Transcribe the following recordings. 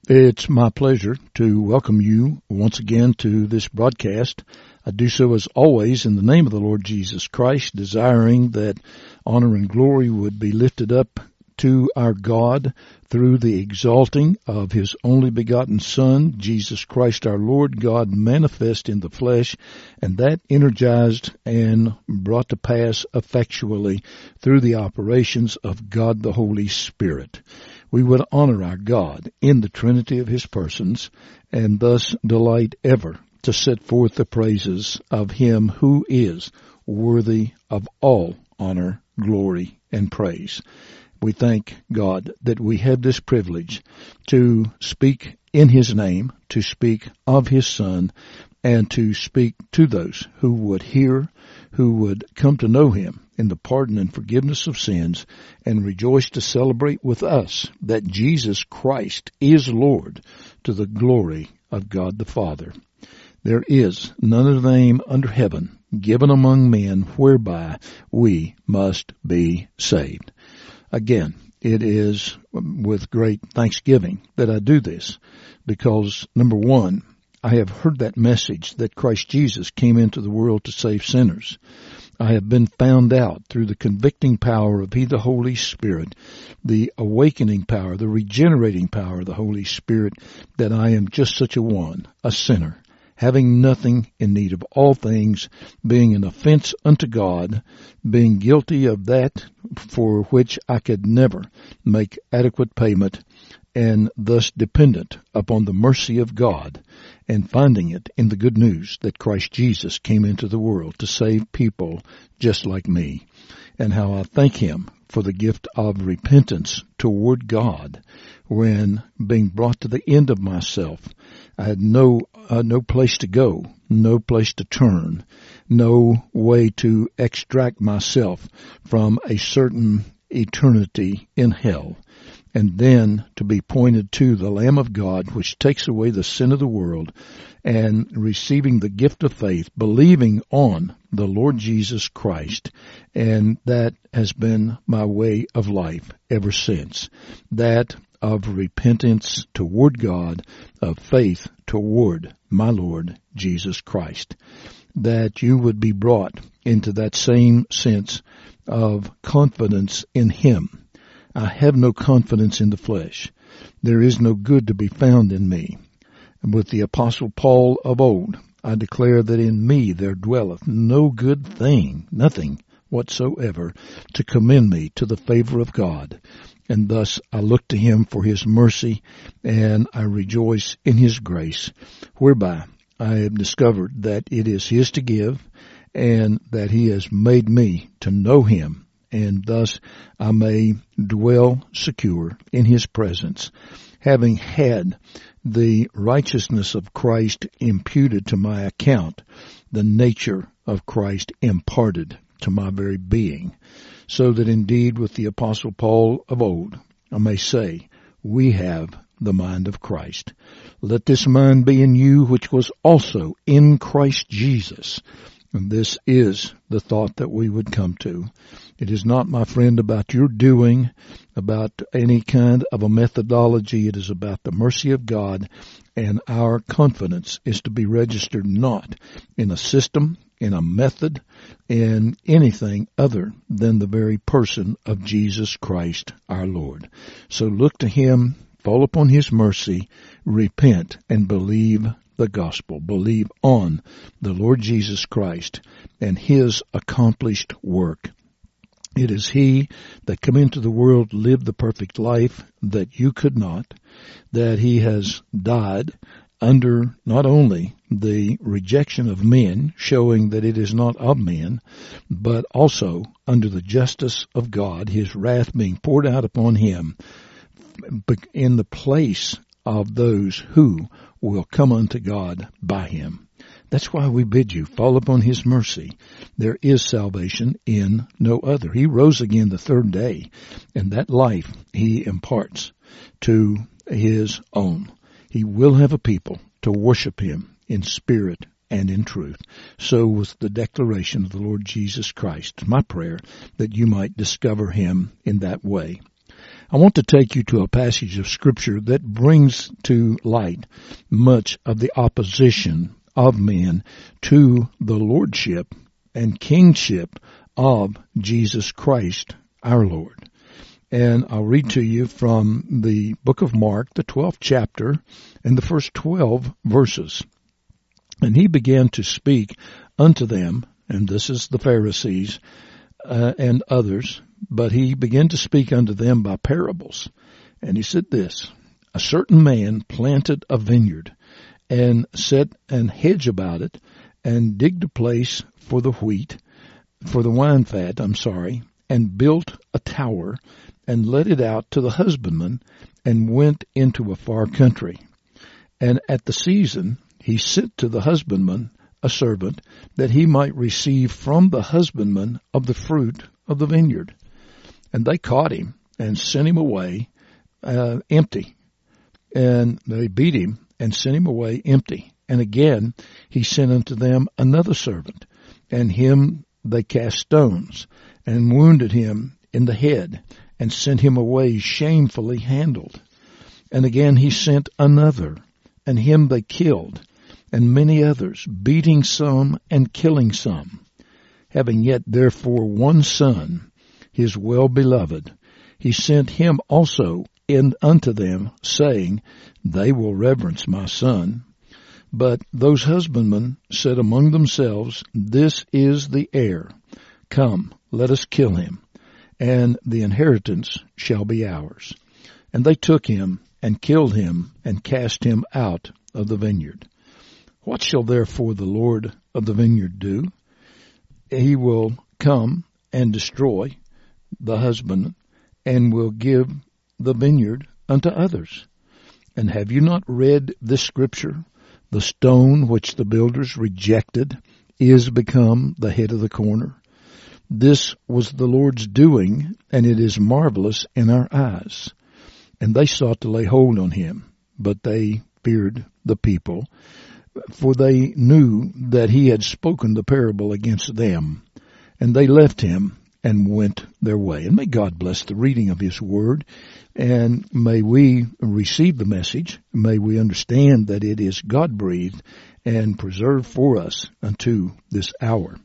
It's my pleasure to welcome you once again to this broadcast. I do so as always in the name of the Lord Jesus Christ, desiring that honor and glory would be lifted up to our God through the exalting of His only begotten Son, Jesus Christ our Lord, God manifest in the flesh, and that energized and brought to pass effectually through the operations of God the Holy Spirit. We would honor our God in the Trinity of His persons, and thus delight ever to set forth the praises of Him who is worthy of all honor, glory, and praise. We thank God that we have this privilege to speak in His name, to speak of His Son, and to speak to those who would hear, who would come to know Him in the pardon and forgiveness of sins, and rejoice to celebrate with us that Jesus Christ is Lord, to the glory of God the Father. There is none other name under heaven given among men whereby we must be saved. Again, it is with great thanksgiving that I do this, because, number one, I have heard that message that Christ Jesus came into the world to save sinners. I have been found out through the convicting power of the Holy Spirit, the awakening power, the regenerating power of the Holy Spirit, that I am just such a sinner, having nothing, in need of all things, being an offense unto God, being guilty of that for which I could never make adequate payment, and thus dependent upon the mercy of God, and finding it in the good news that Christ Jesus came into the world to save people just like me, and how I thank Him for the gift of repentance toward God, when being brought to the end of myself, I had no place to go, no place to turn, no way to extract myself from a certain eternity in hell. And then to be pointed to the Lamb of God, which takes away the sin of the world, and receiving the gift of faith, believing on the Lord Jesus Christ. And that has been my way of life ever since. That of repentance toward God, of faith toward my Lord Jesus Christ. That you would be brought into that same sense of confidence in Him. I have no confidence in the flesh. There is no good to be found in me. And with the Apostle Paul of old, I declare that in me there dwelleth no good thing, nothing whatsoever, to commend me to the favor of God. And thus I look to Him for His mercy, and I rejoice in His grace, whereby I have discovered that it is His to give, and that He has made me to know Him, and thus I may dwell secure in His presence, having had the righteousness of Christ imputed to my account, the nature of Christ imparted to my very being, so that indeed with the Apostle Paul of old, I may say, we have the mind of Christ. Let this mind be in you, which was also in Christ Jesus. And this is the thought that we would come to. It is not, my friend, about your doing, about any kind of a methodology. It is about the mercy of God, and our confidence is to be registered not in a system, in a method, in anything other than the very person of Jesus Christ our Lord. So look to Him, fall upon His mercy, repent, and believe the gospel. Believe on the Lord Jesus Christ and His accomplished work. It is He that came into the world, lived the perfect life that you could not, that He has died under not only the rejection of men, showing that it is not of men, but also under the justice of God, His wrath being poured out upon Him in the place of those who will come unto God by Him. That's why we bid you fall upon His mercy. There is salvation in no other. He rose again the third day, and that life He imparts to His own. He will have a people to worship Him in spirit and in truth. So was the declaration of the Lord Jesus Christ. My prayer that you might discover Him in that way. I want to take you to a passage of Scripture that brings to light much of the opposition of men to the lordship and kingship of Jesus Christ, our Lord. And I'll read to you from the book of Mark, the 12th chapter, and the first 12 verses. And he began to speak unto them, and this is the Pharisees and others, but he began to speak unto them by parables. And he said this, a certain man planted a vineyard, and set an hedge about it, and digged a place for the wine fat, and built a tower, and let it out to the husbandman, and went into a far country. And at the season he sent to the husbandman a servant, that he might receive from the husbandman of the fruit of the vineyard. And they caught him, and sent him away empty. And they beat him, and sent him away empty. And again he sent unto them another servant, and him they cast stones, and wounded him in the head, and sent him away shamefully handled. And again he sent another, and him they killed, and many others, beating some and killing some. Having yet therefore one son, his well-beloved, he sent him also in unto them, saying, They will reverence my son. But those husbandmen said among themselves, This is the heir. Come, let us kill him, and the inheritance shall be ours. And they took him, and killed him, and cast him out of the vineyard. What shall therefore the Lord of the vineyard do? He will come and destroy the husbandman, and will give the vineyard unto others. And have you not read this scripture? The stone which the builders rejected is become the head of the corner. This was the Lord's doing, and it is marvelous in our eyes. And they sought to lay hold on him, but they feared the people, for they knew that he had spoken the parable against them. And they left him and went their way. And may God bless the reading of his word, and may we receive the message. May we understand that it is God-breathed and preserved for us unto this hour.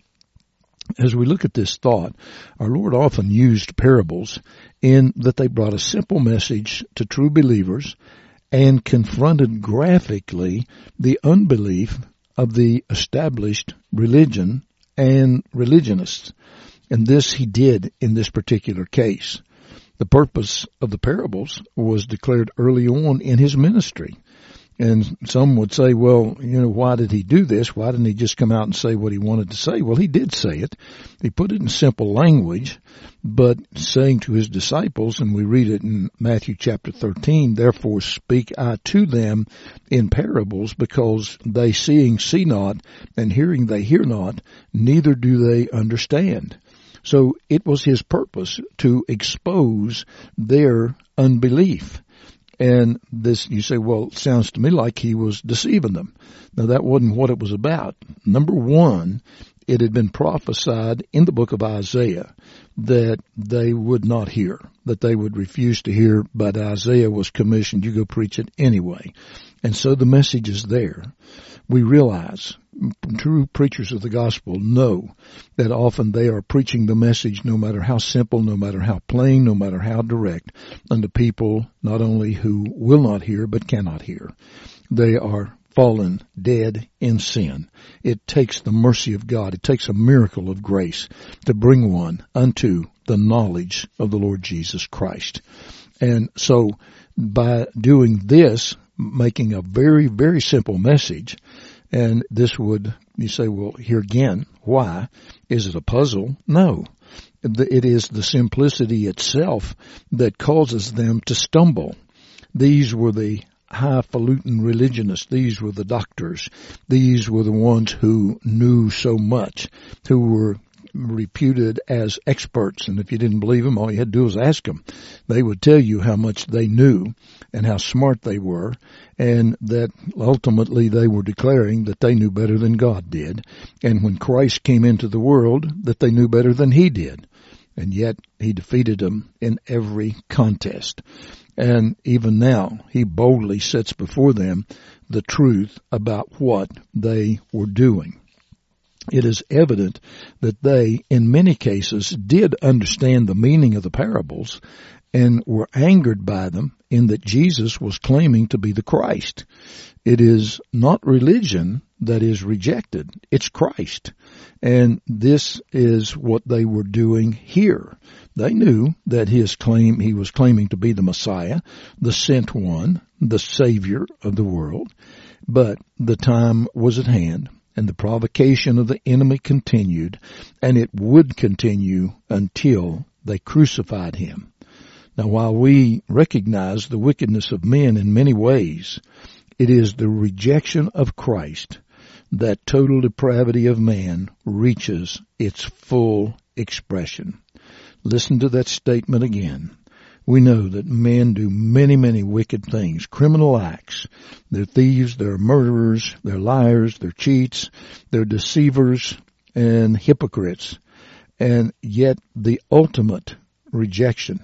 As we look at this thought, our Lord often used parables in that they brought a simple message to true believers and confronted graphically the unbelief of the established religion and religionists. And this he did in this particular case. The purpose of the parables was declared early on in his ministry. And some would say, well, why did he do this? Why didn't he just come out and say what he wanted to say? Well, he did say it. He put it in simple language, but saying to his disciples, and we read it in Matthew chapter 13, Therefore speak I to them in parables, because they seeing see not, and hearing they hear not, neither do they understand. So it was his purpose to expose their unbelief. And this, you say, well, it sounds to me like he was deceiving them. Now, that wasn't what it was about. Number one, it had been prophesied in the book of Isaiah that they would not hear, that they would refuse to hear, but Isaiah was commissioned, you go preach it anyway. And so the message is there. We realize true preachers of the gospel know that often they are preaching the message no matter how simple, no matter how plain, no matter how direct, unto people not only who will not hear but cannot hear. They are fallen, dead in sin. It takes the mercy of God. It takes a miracle of grace to bring one unto the knowledge of the Lord Jesus Christ. And so by doing this, making a very, very simple message, and this would, you say, well, here again, why? Is it a puzzle? No. It is the simplicity itself that causes them to stumble. These were the highfalutin religionists. These were the doctors. These were the ones who knew so much, who were reputed as experts. And if you didn't believe them, all you had to do was ask them. They would tell you how much they knew and how smart they were, and that ultimately they were declaring that they knew better than God did. And when Christ came into the world, that they knew better than he did. and yet he defeated them in every contest. And even now, he boldly sets before them the truth about what they were doing. It is evident that they, in many cases, did understand the meaning of the parables and were angered by them in that Jesus was claiming to be the Christ. It is not religion that is rejected, it's Christ. And this is what they were doing here. They knew that he was claiming to be the Messiah, the sent one, the Savior of the world, but the time was at hand. And the provocation of the enemy continued, and it would continue until they crucified him. Now, while we recognize the wickedness of men in many ways, it is the rejection of Christ that total depravity of man reaches its full expression. Listen to that statement again. We know that men do many, many wicked things, criminal acts. They're thieves, they're murderers, they're liars, they're cheats, they're deceivers and hypocrites. And yet the ultimate rejection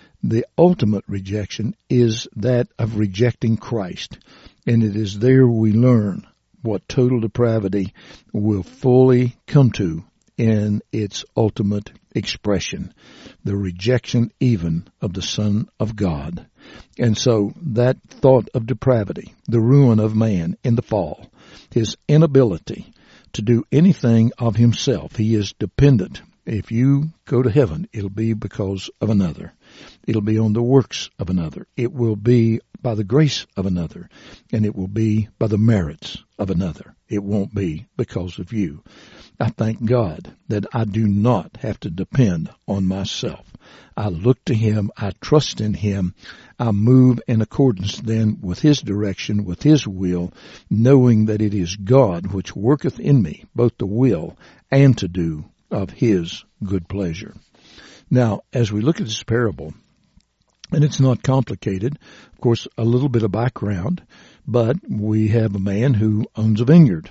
is that of rejecting Christ. And it is there we learn what total depravity will fully come to in its ultimate expression, the rejection even of the Son of God. And so that thought of depravity, the ruin of man in the fall, his inability to do anything of himself, he is dependent. If you go to heaven, it'll be because of another. It'll be on the works of another. It will be by the grace of another, and it will be by the merits of another. It won't be because of you. I thank God that I do not have to depend on myself. I look to him. I trust in him. I move in accordance then with his direction, with his will, knowing that it is God which worketh in me both to will and to do of his good pleasure. Now, as we look at this parable, and it's not complicated, of course, a little bit of background, but we have a man who owns a vineyard.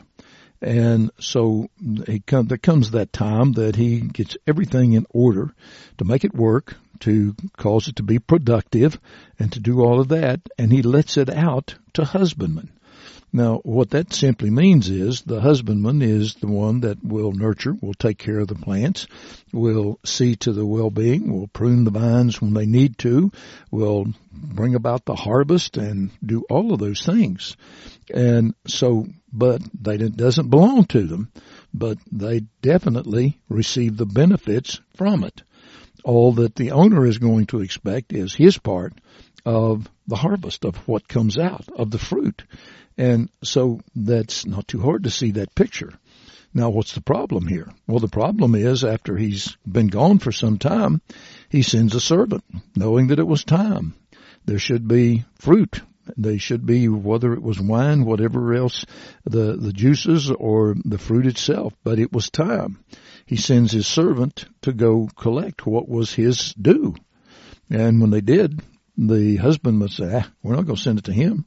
And so there comes that time that he gets everything in order to make it work, to cause it to be productive, and to do all of that, and he lets it out to husbandmen. Now, what that simply means is the husbandman is the one that will nurture, will take care of the plants, will see to the well-being, will prune the vines when they need to, will bring about the harvest and do all of those things. And so, but it doesn't belong to them, but they definitely receive the benefits from it. All that the owner is going to expect is his part of the harvest, of what comes out, of the fruit. And so that's not too hard to see that picture. Now, what's the problem here? Well, the problem is after he's been gone for some time, he sends a servant, knowing that it was time. There should be fruit. They should be, whether it was wine, whatever else, the juices or the fruit itself, but it was time. He sends his servant to go collect what was his due. And when they did, the husband would say, we're not going to send it to him.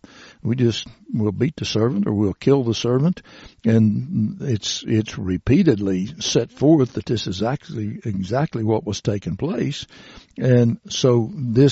We'll beat the servant or we'll kill the servant. And it's repeatedly set forth that this is exactly what was taking place. And so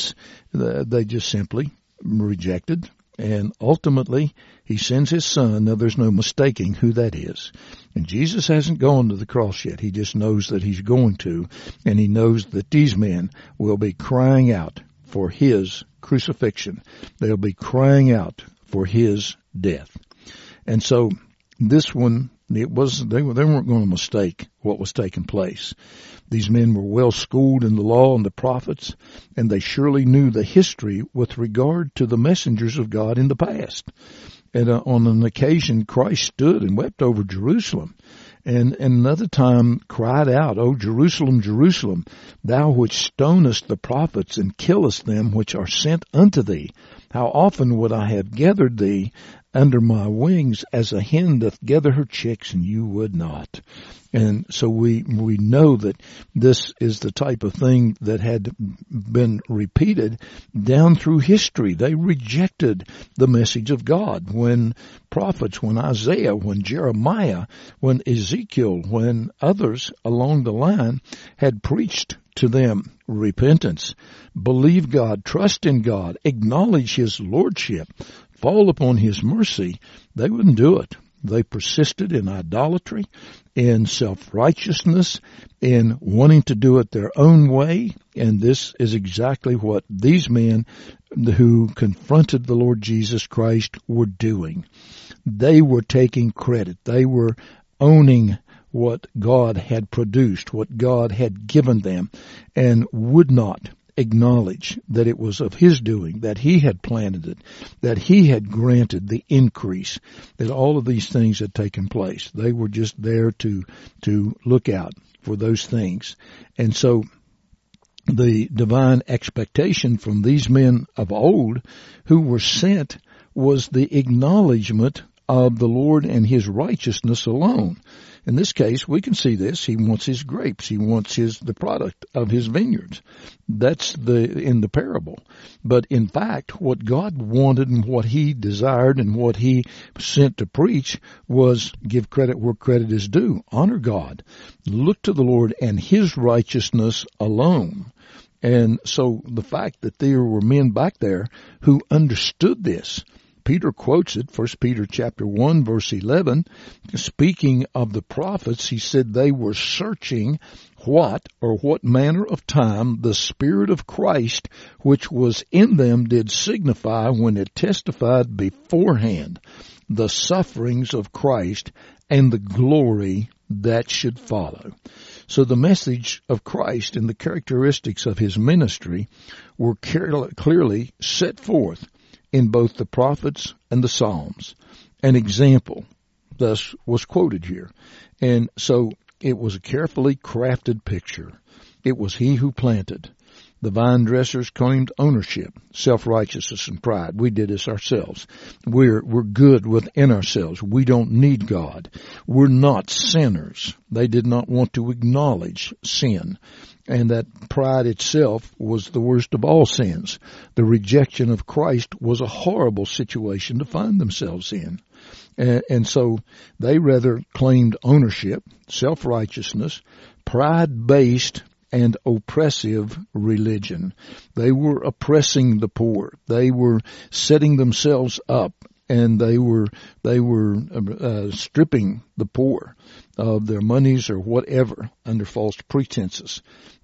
they just simply rejected. And ultimately, he sends his son. Now, there's no mistaking who that is. And Jesus hasn't gone to the cross yet. He just knows that he's going to. And he knows that these men will be crying out for his crucifixion. They'll be crying out for his death. And so this one, they weren't going to mistake what was taking place. These men were well schooled in the law and the prophets, and they surely knew the history with regard to the messengers of God in the past. And on an occasion, Christ stood and wept over Jerusalem. And another time cried out, O Jerusalem, Jerusalem, thou which stonest the prophets and killest them which are sent unto thee. How often would I have gathered thee under my wings as a hen doth gather her chicks, and you would not. And so we know that this is the type of thing that had been repeated down through history. They rejected the message of God when prophets, when Isaiah, when Jeremiah, when Ezekiel, when others along the line had preached to them repentance, believe God, trust in God, acknowledge His lordship, fall upon His mercy, they wouldn't do it. They persisted in idolatry, in self-righteousness, in wanting to do it their own way, and this is exactly what these men who confronted the Lord Jesus Christ were doing. They were taking credit. They were owning what God had produced, what God had given them, and would not acknowledge that it was of His doing, that He had planted it, that He had granted the increase, that all of these things had taken place. They were just there to look out for those things. And so the divine expectation from these men of old who were sent was the acknowledgement of the Lord and His righteousness alone. In this case, we can see this. He wants His grapes. He wants the product of His vineyards. That's in the parable. But in fact, what God wanted and what He desired and what He sent to preach was give credit where credit is due. Honor God. Look to the Lord and His righteousness alone. And so the fact that there were men back there who understood this, Peter quotes it, 1 Peter chapter 1, verse 11. Speaking of the prophets, he said they were searching what manner of time the Spirit of Christ which was in them did signify when it testified beforehand the sufferings of Christ and the glory that should follow. So the message of Christ and the characteristics of His ministry were clearly set forth in both the prophets and the Psalms. An example thus was quoted here. And so it was a carefully crafted picture. It was He who planted. The vine dressers claimed ownership, self-righteousness, and pride. We did this ourselves. We're good within ourselves. We don't need God. We're not sinners. They did not want to acknowledge sin. And that pride itself was the worst of all sins. The rejection of Christ was a horrible situation to find themselves in. And so they rather claimed ownership, self-righteousness, pride-based, and oppressive religion. They were oppressing the poor. They were setting themselves up, and they were stripping the poor of their monies or whatever under false pretenses.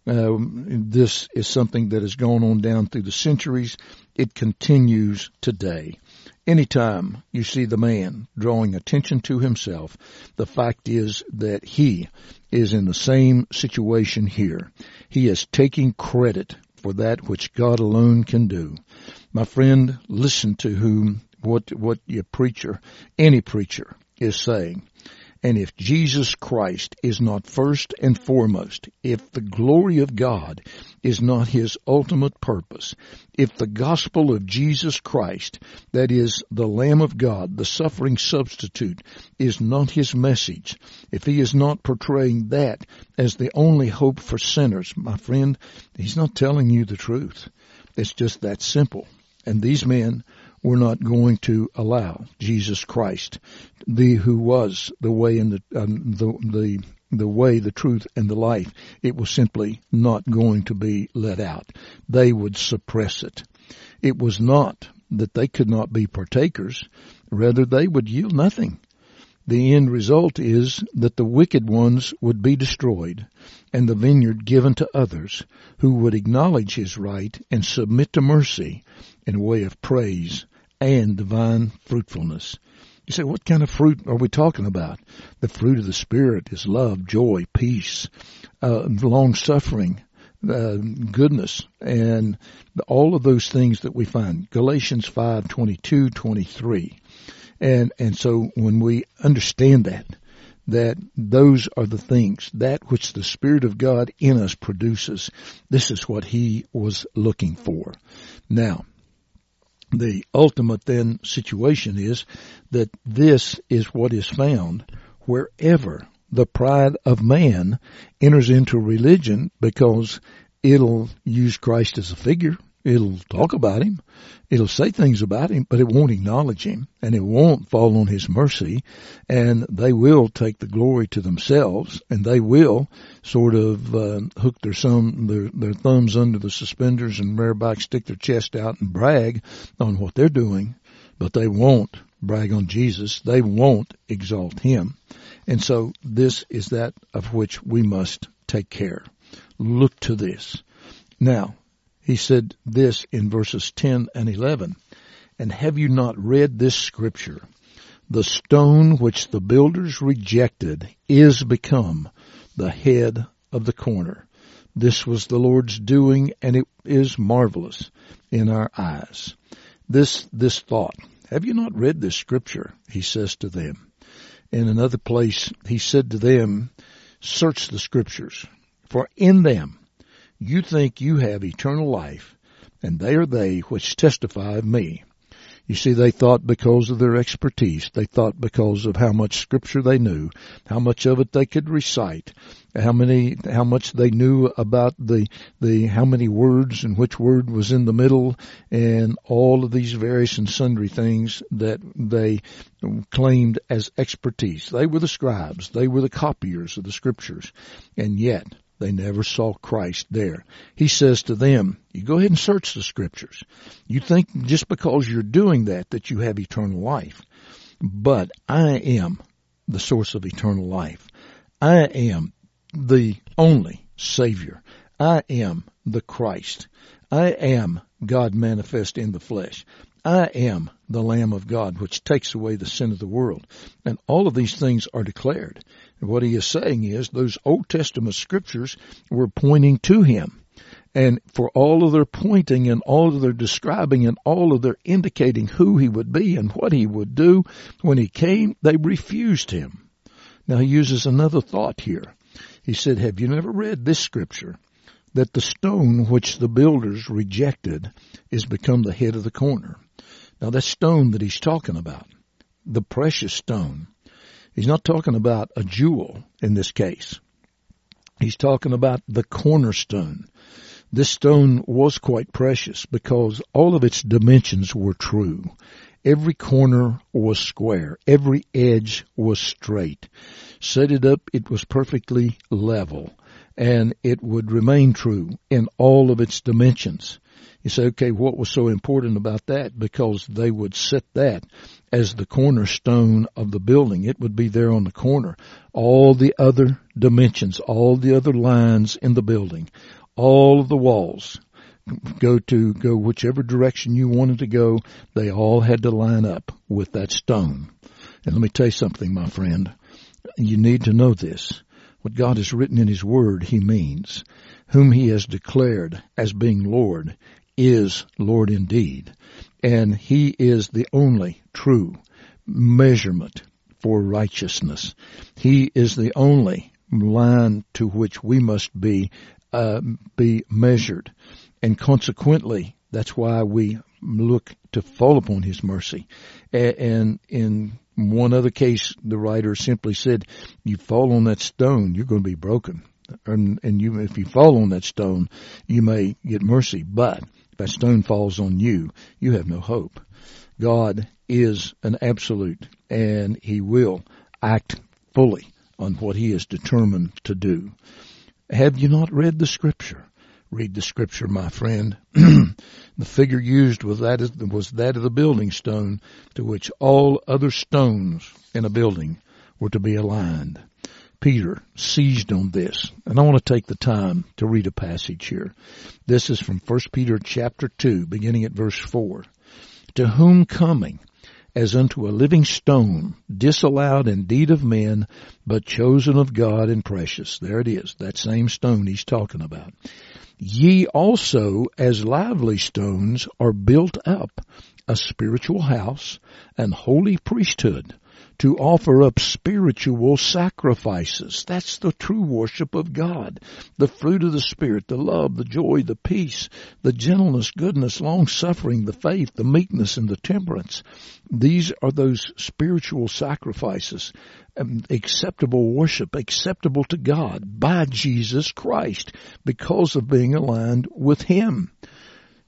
This is something that has gone on down through the centuries. It continues today. Anytime you see the man drawing attention to himself, the fact is that he is in the same situation here. He is taking credit for that which God alone can do. My friend, listen to what your preacher, any preacher, is saying. And if Jesus Christ is not first and foremost, if the glory of God is not His ultimate purpose, if the gospel of Jesus Christ, that is the Lamb of God, the suffering substitute, is not His message, if He is not portraying that as the only hope for sinners, my friend, He's not telling you the truth. It's just that simple. And these men were not going to allow Jesus Christ, who was the way and the way, the truth, and the life. It was simply not going to be let out. They would suppress it. It was not that they could not be partakers. Rather, they would yield nothing. The end result is that the wicked ones would be destroyed and the vineyard given to others who would acknowledge His right and submit to mercy in a way of praise and divine fruitfulness. You say, what kind of fruit are we talking about? The fruit of the Spirit is love, joy, peace, long-suffering, goodness, and all of those things that we find. Galatians 5:22, 23. And so when we understand that those are the things, that which the Spirit of God in us produces, this is what He was looking for. Now, the ultimate then situation is that this is what is found wherever the pride of man enters into religion, because it'll use Christ as a figure. It'll talk about him. It'll say things about him, but it won't acknowledge him, and it won't fall on his mercy, and they will take the glory to themselves, and they will sort of hook their thumbs under the suspenders and bareback, stick their chest out and brag on what they're doing, but they won't brag on Jesus. They won't exalt him. And so this is that of which we must take care. Look to this. Now, he said this in verses 10 and 11, and have you not read this scripture? The stone which the builders rejected is become the head of the corner. This was the Lord's doing, and it is marvelous in our eyes. This thought, have you not read this scripture? He says to them. In another place, he said to them, search the scriptures, for in them you think you have eternal life, and they are they which testify of me. You see, they thought because of their expertise, they thought because of how much scripture they knew, how much of it they could recite, how much they knew about how many words and which word was in the middle, and all of these various and sundry things that they claimed as expertise. They were the scribes, they were the copiers of the scriptures, and yet they never saw Christ there. He says to them, you go ahead and search the scriptures. You think just because you're doing that you have eternal life. But I am the source of eternal life. I am the only Savior. I am the Christ. I am God manifest in the flesh. I am the Lamb of God, which takes away the sin of the world. And all of these things are declared. And what he is saying is those Old Testament scriptures were pointing to him. And for all of their pointing and all of their describing and all of their indicating who he would be and what he would do when he came, they refused him. Now he uses another thought here. He said, have you never read this scripture? That the stone which the builders rejected is become the head of the corner. Now that stone that he's talking about, the precious stone, he's not talking about a jewel in this case. He's talking about the cornerstone. This stone was quite precious because all of its dimensions were true. Every corner was square. Every edge was straight. Set it up, it was perfectly level. And it would remain true in all of its dimensions. You say, okay, what was so important about that? Because they would set that as the cornerstone of the building. It would be there on the corner. All the other dimensions, all the other lines in the building, all of the walls, go whichever direction you wanted to go, they all had to line up with that stone. And let me tell you something, my friend. You need to know this. What God has written in his word, he means. Whom he has declared as being Lord is Lord indeed. And he is the only true measurement for righteousness. He is the only line to which we must be measured. And consequently, that's why we look to fall upon his mercy. And in one other case, the writer simply said, you fall on that stone, you're going to be broken. And if you fall on that stone, you may get mercy. But if that stone falls on you, you have no hope. God is an absolute, and he will act fully on what he is determined to do. Have you not read the scripture? Read the scripture, my friend. The figure used was that of the building stone, to which all other stones in a building were to be aligned. Peter seized on this, and I want to take the time to read a passage here. This is from 1 Peter chapter 2, beginning at verse 4. To whom coming as unto a living stone, disallowed indeed of men, but chosen of God and precious. There it is, that same stone he's talking about. Ye also, as lively stones, are built up a spiritual house, an holy priesthood, to offer up spiritual sacrifices. That's the true worship of God. The fruit of the Spirit, the love, the joy, the peace, the gentleness, goodness, long-suffering, the faith, the meekness, and the temperance. These are those spiritual sacrifices, acceptable worship, acceptable to God by Jesus Christ because of being aligned with him.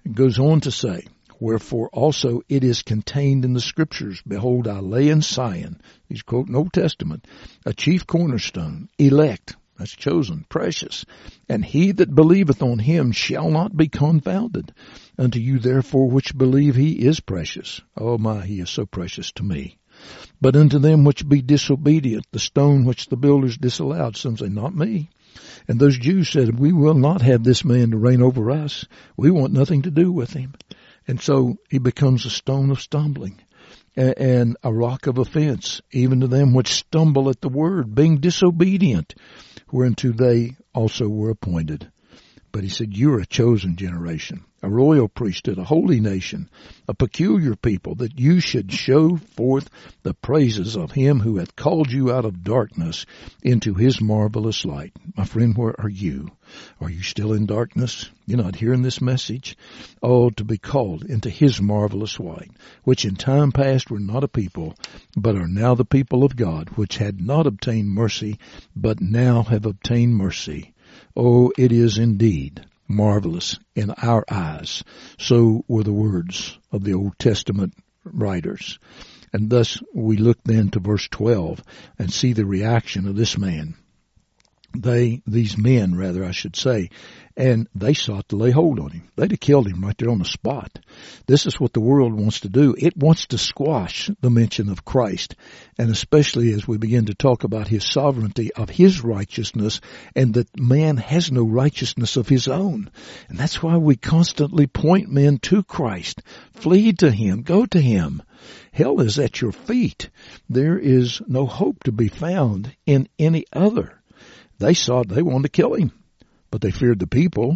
It goes on to say, wherefore also it is contained in the Scriptures, behold, I lay in Zion, he's quoting Old Testament, a chief cornerstone, elect, that's chosen, precious, and he that believeth on him shall not be confounded. Unto you therefore which believe he is precious. Oh my, he is so precious to me. But unto them which be disobedient, the stone which the builders disallowed. Some say, not me. And those Jews said, we will not have this man to reign over us. We want nothing to do with him. And so he becomes a stone of stumbling and a rock of offense, even to them which stumble at the word, being disobedient, whereunto they also were appointed. But he said, you are a chosen generation, a royal priesthood, a holy nation, a peculiar people, that you should show forth the praises of him who hath called you out of darkness into his marvelous light. My friend, where are you? Are you still in darkness? You're not hearing this message? Oh, to be called into his marvelous light, which in time past were not a people, but are now the people of God, which had not obtained mercy, but now have obtained mercy. Oh, it is indeed marvelous in our eyes. So were the words of the Old Testament writers. And thus we look then to verse 12 and see the reaction of this man. These men, I should say, and they sought to lay hold on him. They'd have killed him right there on the spot. This is what the world wants to do. It wants to squash the mention of Christ, and especially as we begin to talk about his sovereignty, of his righteousness, and that man has no righteousness of his own. And that's why we constantly point men to Christ. Flee to him. Go to him. Hell is at your feet. There is no hope to be found in any other. They wanted to kill him, but they feared the people.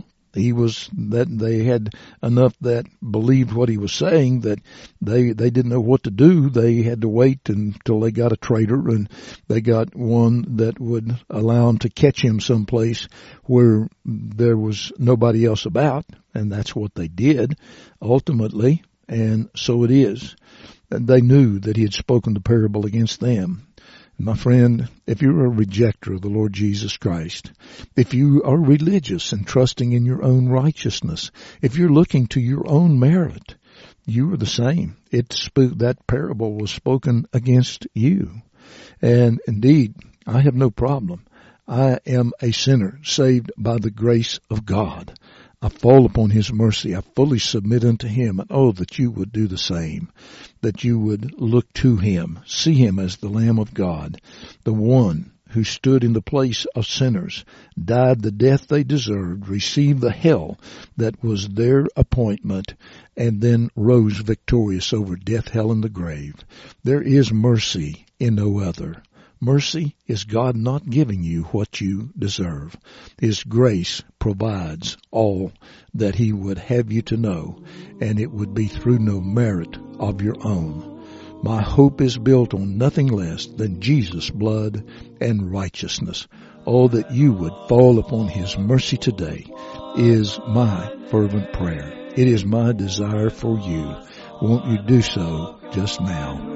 They had enough that believed what he was saying that they didn't know what to do. They had to wait until they got a traitor, and they got one that would allow them to catch him someplace where there was nobody else about, and that's what they did ultimately. And so it is. And they knew that he had spoken the parable against them. My friend, if you're a rejecter of the Lord Jesus Christ, if you are religious and trusting in your own righteousness, if you're looking to your own merit, you are the same. That parable was spoken against you. And indeed, I have no problem. I am a sinner saved by the grace of God. I fall upon his mercy. I fully submit unto him. And oh, that you would do the same, that you would look to him, see him as the Lamb of God, the one who stood in the place of sinners, died the death they deserved, received the hell that was their appointment, and then rose victorious over death, hell, and the grave. There is mercy in no other. Mercy is God not giving you what you deserve. His grace provides all that he would have you to know, and it would be through no merit of your own. My hope is built on nothing less than Jesus' blood and righteousness. Oh, that you would fall upon his mercy today is my fervent prayer. It is my desire for you. Won't you do so just now?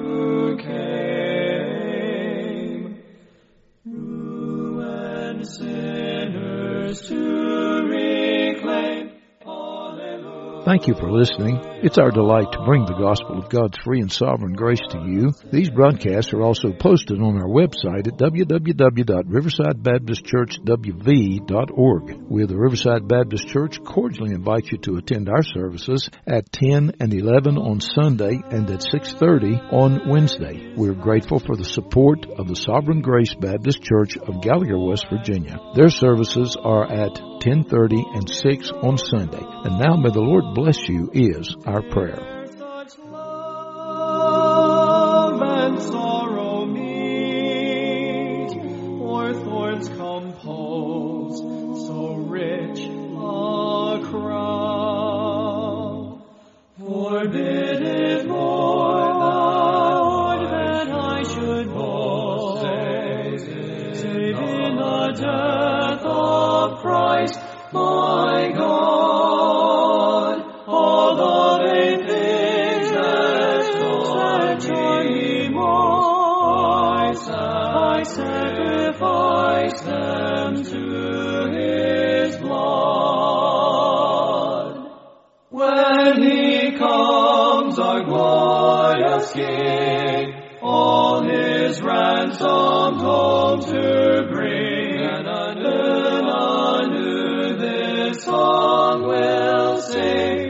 Thank you for listening. It's our delight to bring the gospel of God's free and sovereign grace to you. These broadcasts are also posted on our website at www.riversidebaptistchurchwv.org. We of the Riverside Baptist Church cordially invite you to attend our services at 10 and 11 on Sunday and at 6:30 on Wednesday. We're grateful for the support of the Sovereign Grace Baptist Church of Gallagher, West Virginia. Their services are at 10:30 and 6 on Sunday. And now may the Lord bless you is our prayer. Such love and sorrow meet, or thorns compose so rich a crown. Forbid it, Lord, that I should boast, save in the death of Christ my God. All the vain things that joy me most, I sacrifice them to his blood. longing, all his ransomed home to bring. And anew this song will sing.